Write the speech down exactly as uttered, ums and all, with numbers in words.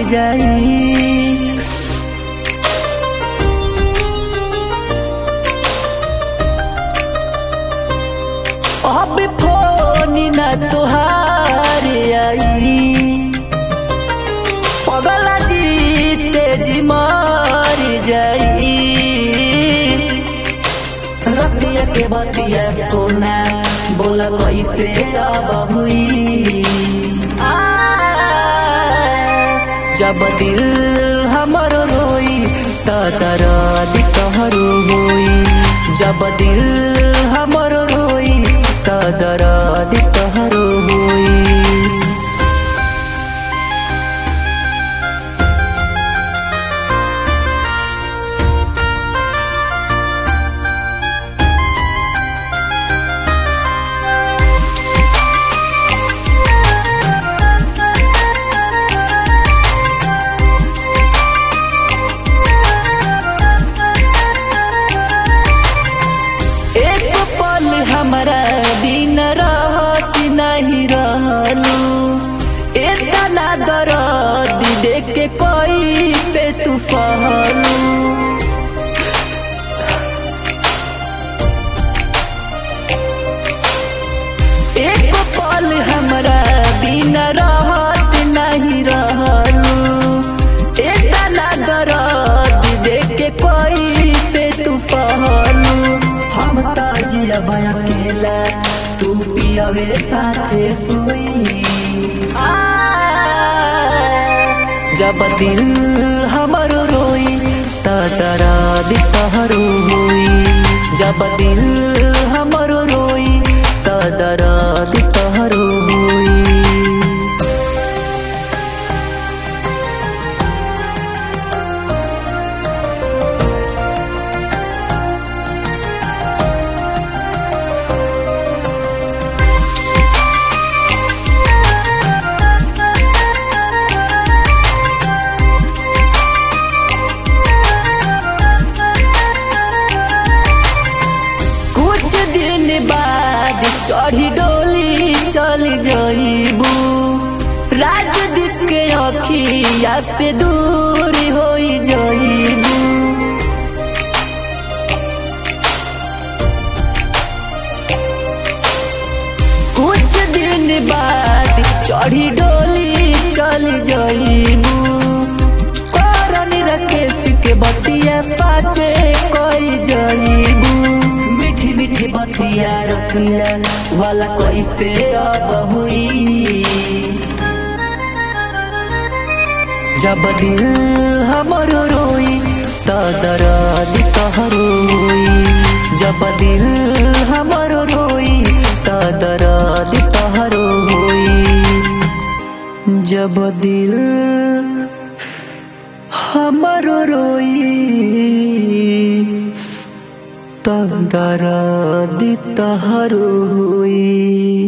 जाई। अब फोन न तुहार आई, पगला जीते जी मर जाई। रतिया के बतिया सोना बोला कैसे अब हुई, जब दिल हमर रोई त दर्द तोहरो होई। जब दिल हमर रोई त दर्द तोहरो होई। हमारा बिन रहत नहीं रहलू, इतना दर्द देख के कोई पे तू सहलू। एक पल हमारा बिन रहत नहीं रहलू, इतना दर्द देख के कोई पे तू सहलू। हम ताजिया बया केला तू पियावे साथे सोई। जब दिल हमर रोई त दर्द तोहरो होई। जब दिल हमर रोई त दर्द तोहरो होई। चढ़ी डोली चल जाइबू, राजदीप के अखिया से दूर हो जाइबू। कुछ दिन बाद चढ़ी डोली चल जाइबू, करन राकेश के बतिया साचे कोई जाइबू। मीठी मीठी बतिया रखिया वाला कैसे अब हुई, जब दिल हमर रोई त दर्द तोहरो होई। जब दिल हमर रोई त दर्द तोहरो होई। जब दिल हमर रोई त दर्द तोहरो होई।